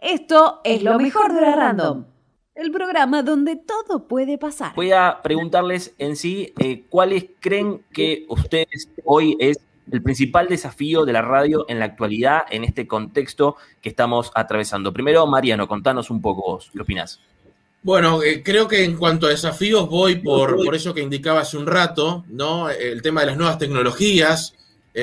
Esto es lo mejor de la Random, el programa donde todo puede pasar. Voy a preguntarles en sí, ¿cuáles creen que ustedes hoy es el principal desafío de la radio en la actualidad, en este contexto que estamos atravesando? Primero, Mariano, contanos un poco vos, ¿qué opinás? Bueno, creo que en cuanto a desafíos voy por eso que indicaba hace un rato, ¿no? El tema de las nuevas tecnologías.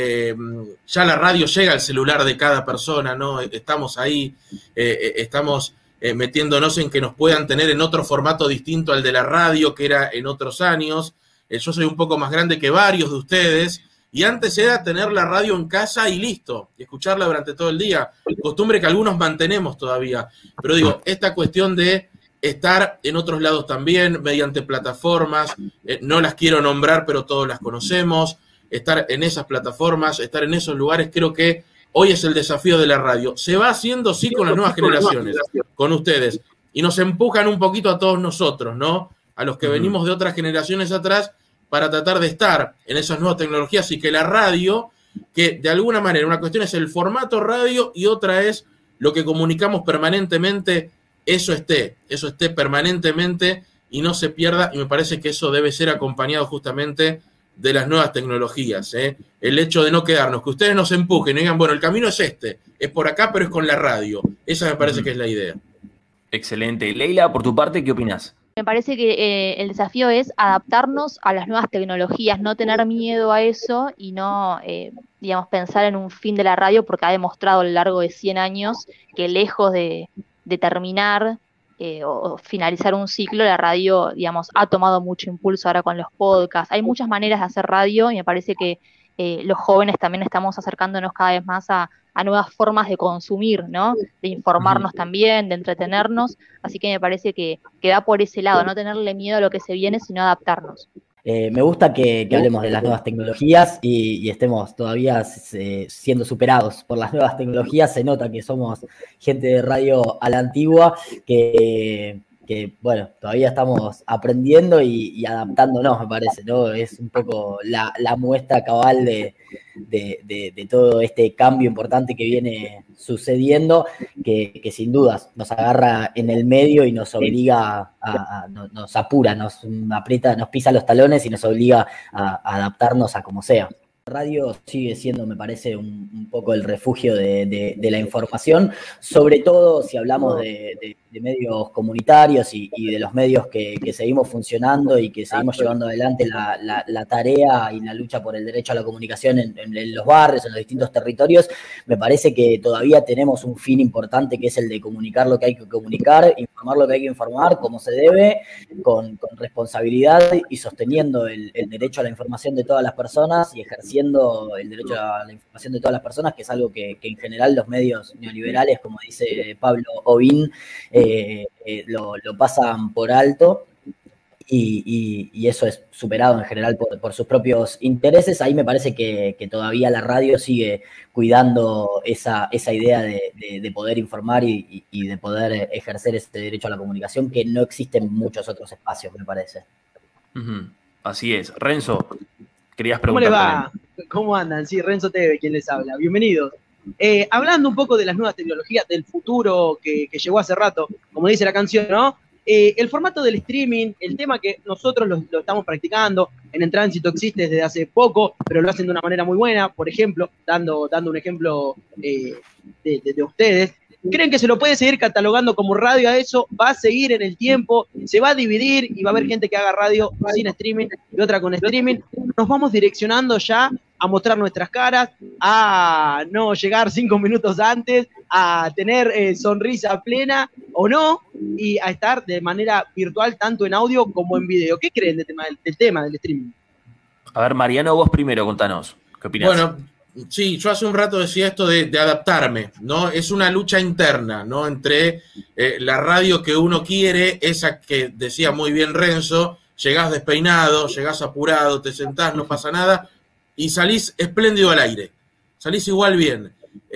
Ya la radio llega al celular de cada persona, ¿no? Estamos ahí, estamos metiéndonos en que nos puedan tener en otro formato distinto al de la radio, que era en otros años. Yo soy un poco más grande que varios de ustedes, y antes era tener la radio en casa y listo, y escucharla durante todo el día, costumbre que algunos mantenemos todavía. Pero digo, esta cuestión de estar en otros lados también, mediante plataformas, no las quiero nombrar, pero todos las conocemos, estar en esas plataformas, estar en esos lugares, creo que hoy es el desafío de la radio. Se va haciendo, sí, con las nuevas generaciones, con ustedes, y nos empujan un poquito a todos nosotros, ¿no? A los que venimos de otras generaciones atrás, para tratar de estar en esas nuevas tecnologías, y que la radio, que de alguna manera, una cuestión es el formato radio y otra es lo que comunicamos permanentemente, eso esté permanentemente y no se pierda, y me parece que eso debe ser acompañado justamente de las nuevas tecnologías, ¿eh? El hecho de no quedarnos, que ustedes nos empujen y digan, bueno, el camino es este, es por acá, pero es con la radio. Esa me parece que es la idea. Excelente. Leila, por tu parte, ¿qué opinás? Me parece que el desafío es adaptarnos a las nuevas tecnologías, no tener miedo a eso y no, digamos, pensar en un fin de la radio, porque ha demostrado a lo largo de 100 años que lejos de terminar o finalizar un ciclo, la radio, digamos, ha tomado mucho impulso ahora con los podcasts. Hay muchas maneras de hacer radio y me parece que los jóvenes también estamos acercándonos cada vez más a nuevas formas de consumir, ¿no? De informarnos también, de entretenernos. Así que me parece que va por ese lado, no tenerle miedo a lo que se viene, sino adaptarnos. Me gusta que hablemos de las nuevas tecnologías y estemos todavía siendo superados por las nuevas tecnologías. Se nota que somos gente de radio a la antigua, que bueno, todavía estamos aprendiendo y adaptándonos, me parece, ¿no? Es un poco la muestra cabal de todo este cambio importante que viene sucediendo, que sin dudas nos agarra en el medio y nos obliga nos apura, nos aprieta, nos pisa los talones y nos obliga a adaptarnos a como sea. La radio sigue siendo, me parece, un poco el refugio de la información, sobre todo si hablamos de medios comunitarios y de los medios que seguimos funcionando y que seguimos llevando adelante la tarea y la lucha por el derecho a la comunicación en los barrios, en los distintos territorios. Me parece que todavía tenemos un fin importante, que es el de comunicar lo que hay que comunicar, informar lo que hay que informar, como se debe, con responsabilidad y sosteniendo el derecho a la información de todas las personas y ejerciendo el derecho a la información de todas las personas, que es algo que en general los medios neoliberales, como dice Pablo Ovín, lo pasan por alto y eso es superado en general por sus propios intereses. Ahí me parece que todavía la radio sigue cuidando esa idea de poder informar y de poder ejercer ese derecho a la comunicación, que no existe en muchos otros espacios, me parece. Así es. Renzo, querías preguntar. ¿Cómo les va? ¿Cómo andan? Sí, Renzo Teve, quien les habla. Bienvenidos. Hablando un poco de las nuevas tecnologías, del futuro que llegó hace rato, como dice la canción, ¿no? El formato del streaming, el tema que nosotros lo estamos practicando, en Tránsito existe desde hace poco, pero lo hacen de una manera muy buena. Por ejemplo, dando un ejemplo de ustedes, ¿creen que se lo puede seguir catalogando como radio a eso? ¿Va a seguir en el tiempo? ¿Se va a dividir y va a haber gente que haga radio sin streaming y otra con streaming? ¿Nos vamos direccionando ya a mostrar nuestras caras, a no llegar 5 minutos antes, a tener sonrisa plena o no, y a estar de manera virtual tanto en audio como en video? ¿Qué creen del tema del streaming? A ver, Mariano, vos primero, contanos. ¿Qué opinás? Bueno, sí, yo hace un rato decía esto de adaptarme, ¿no? Es una lucha interna, ¿no? Entre la radio que uno quiere, esa que decía muy bien Renzo, llegás despeinado, llegás apurado, te sentás, no pasa nada, y salís espléndido al aire, salís igual bien.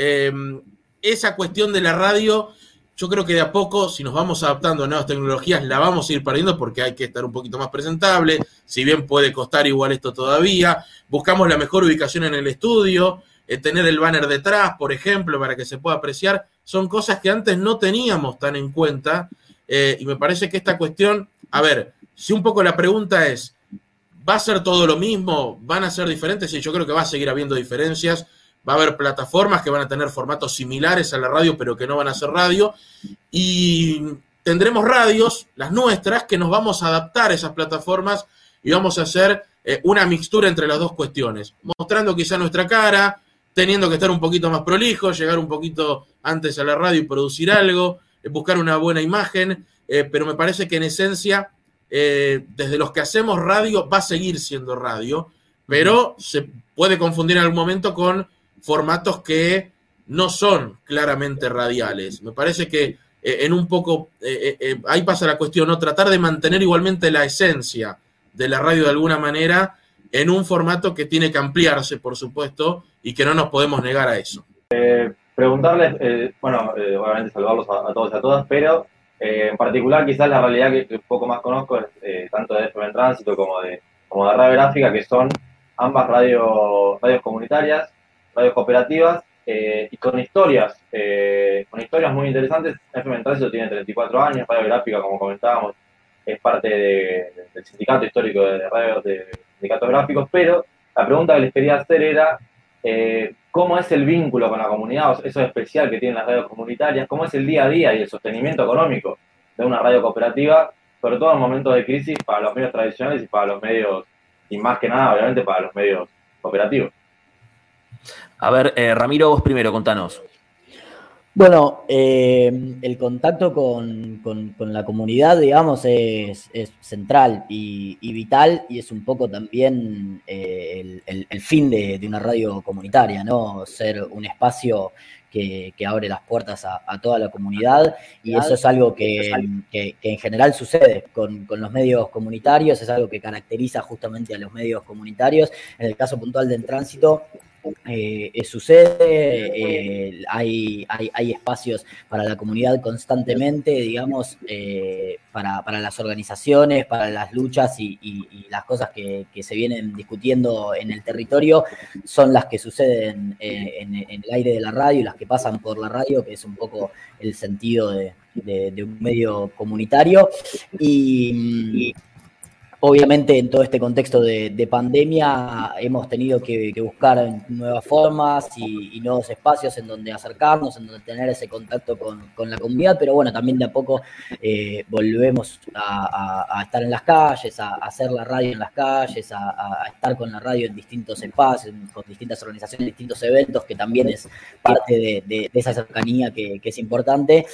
Esa cuestión de la radio, yo creo que de a poco, si nos vamos adaptando a nuevas tecnologías, la vamos a ir perdiendo porque hay que estar un poquito más presentable, si bien puede costar igual esto todavía. Buscamos la mejor ubicación en el estudio, tener el banner detrás, por ejemplo, para que se pueda apreciar, son cosas que antes no teníamos tan en cuenta, y me parece que esta cuestión, a ver, si un poco la pregunta es, ¿va a ser todo lo mismo? ¿Van a ser diferentes? Sí, yo creo que va a seguir habiendo diferencias. Va a haber plataformas que van a tener formatos similares a la radio, pero que no van a ser radio. Y tendremos radios, las nuestras, que nos vamos a adaptar a esas plataformas y vamos a hacer una mixtura entre las dos cuestiones. Mostrando quizá nuestra cara, teniendo que estar un poquito más prolijo, llegar un poquito antes a la radio y producir algo, buscar una buena imagen, pero me parece que en esencia, desde los que hacemos radio, va a seguir siendo radio, pero se puede confundir en algún momento con formatos que no son claramente radiales. Me parece que en un poco, ahí pasa la cuestión, ¿no? Tratar de mantener igualmente la esencia de la radio de alguna manera en un formato que tiene que ampliarse, por supuesto, y que no nos podemos negar a eso. Preguntarles, obviamente saludarlos a todos y a todas, pero en particular quizás la realidad que un poco más conozco es tanto de FM en Tránsito como de Radio Gráfica, que son ambas radios comunitarias, radios cooperativas, y con historias muy interesantes. FM en Tránsito tiene 34 años, Radio Gráfica, como comentábamos, es parte del sindicato histórico de radios de sindicatos gráficos, pero la pregunta que les quería hacer era ¿cómo es el vínculo con la comunidad, eso especial que tienen las radios comunitarias? ¿Cómo es el día a día y el sostenimiento económico de una radio cooperativa, sobre todo en momentos de crisis para los medios tradicionales y para los medios, y más que nada, obviamente, para los medios cooperativos? A ver, Ramiro, vos primero, contanos. Bueno, el contacto con la comunidad, digamos, es central y vital, y es un poco también el fin de una radio comunitaria, ¿no? Ser un espacio que abre las puertas a toda la comunidad, y eso es algo que en general sucede con los medios comunitarios, es algo que caracteriza justamente a los medios comunitarios. En el caso puntual del Tránsito, sucede, hay espacios para la comunidad constantemente, digamos, para las organizaciones, para las luchas y las cosas que se vienen discutiendo en el territorio, son las que suceden en el aire de la radio y las que pasan por la radio, que es un poco el sentido de un medio comunitario. Y obviamente en todo este contexto de pandemia hemos tenido que buscar nuevas formas y nuevos espacios en donde acercarnos, en donde tener ese contacto con la comunidad, pero bueno, también de a poco volvemos a estar en las calles, a hacer la radio en las calles, a estar con la radio en distintos espacios, con distintas organizaciones, distintos eventos, que también es parte de esa cercanía que es importante.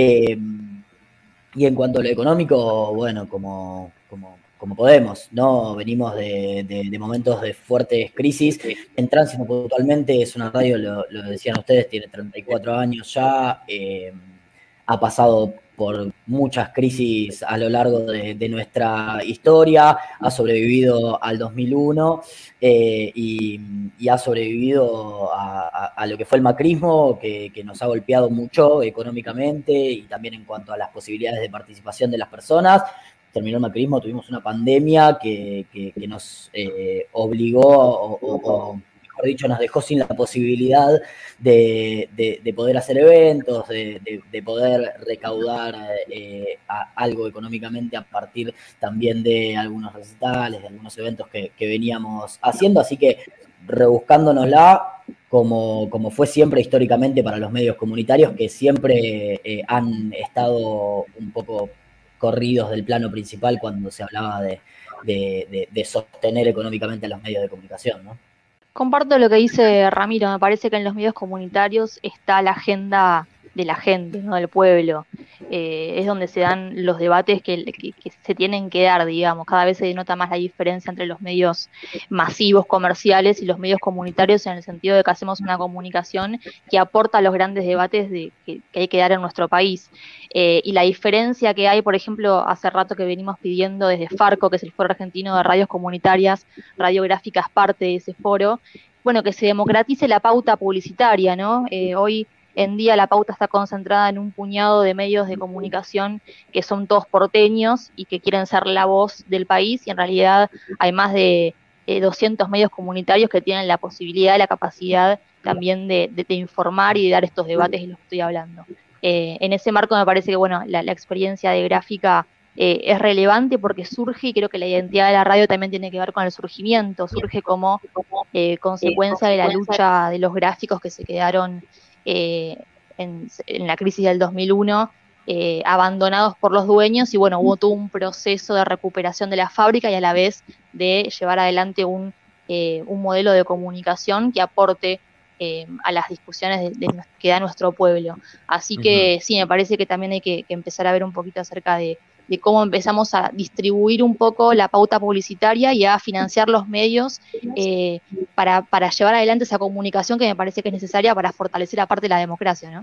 Y en cuanto a lo económico, bueno, como podemos, ¿no? Venimos de momentos de fuertes crisis. En Tránsito puntualmente es una radio, lo decían ustedes, tiene 34 años ya, ha pasado por muchas crisis a lo largo de nuestra historia, ha sobrevivido al 2001 y ha sobrevivido a lo que fue el macrismo, que nos ha golpeado mucho económicamente y también en cuanto a las posibilidades de participación de las personas. Terminó el macrismo, tuvimos una pandemia que nos obligó, o mejor dicho, nos dejó sin la posibilidad de poder hacer eventos, de poder recaudar algo económicamente a partir también de algunos recitales, de algunos eventos que veníamos haciendo. Así que rebuscándonosla, como fue siempre históricamente para los medios comunitarios, que siempre han estado un poco corridos del plano principal cuando se hablaba de sostener económicamente a los medios de comunicación, ¿no? Comparto lo que dice Ramiro. Me parece que en los medios comunitarios está la agenda de la gente, ¿no? Del pueblo. Es donde se dan los debates que se tienen que dar, digamos. Cada vez se denota más la diferencia entre los medios masivos, comerciales, y los medios comunitarios, en el sentido de que hacemos una comunicación que aporta a los grandes debates que hay que dar en nuestro país. Y la diferencia que hay, por ejemplo, hace rato que venimos pidiendo desde Farco, que es el Foro Argentino de Radios Comunitarias, Radio Gráfica es parte de ese foro, bueno, que se democratice la pauta publicitaria, ¿no? Hoy en día la pauta está concentrada en un puñado de medios de comunicación que son todos porteños y que quieren ser la voz del país, y en realidad hay más de 200 medios comunitarios que tienen la posibilidad, la capacidad también de informar y de dar estos debates de los que estoy hablando. En ese marco me parece que bueno, la experiencia de gráfica es relevante porque surge, y creo que la identidad de la radio también tiene que ver con el surgimiento, surge como consecuencia de la lucha de los gráficos que se quedaron en la crisis del 2001, abandonados por los dueños, y bueno, hubo todo un proceso de recuperación de la fábrica y a la vez de llevar adelante un modelo de comunicación que aporte a las discusiones que da nuestro pueblo. Así que sí, me parece que también hay que empezar a ver un poquito acerca de cómo empezamos a distribuir un poco la pauta publicitaria y a financiar los medios para llevar adelante esa comunicación que me parece que es necesaria para fortalecer aparte la democracia, ¿no?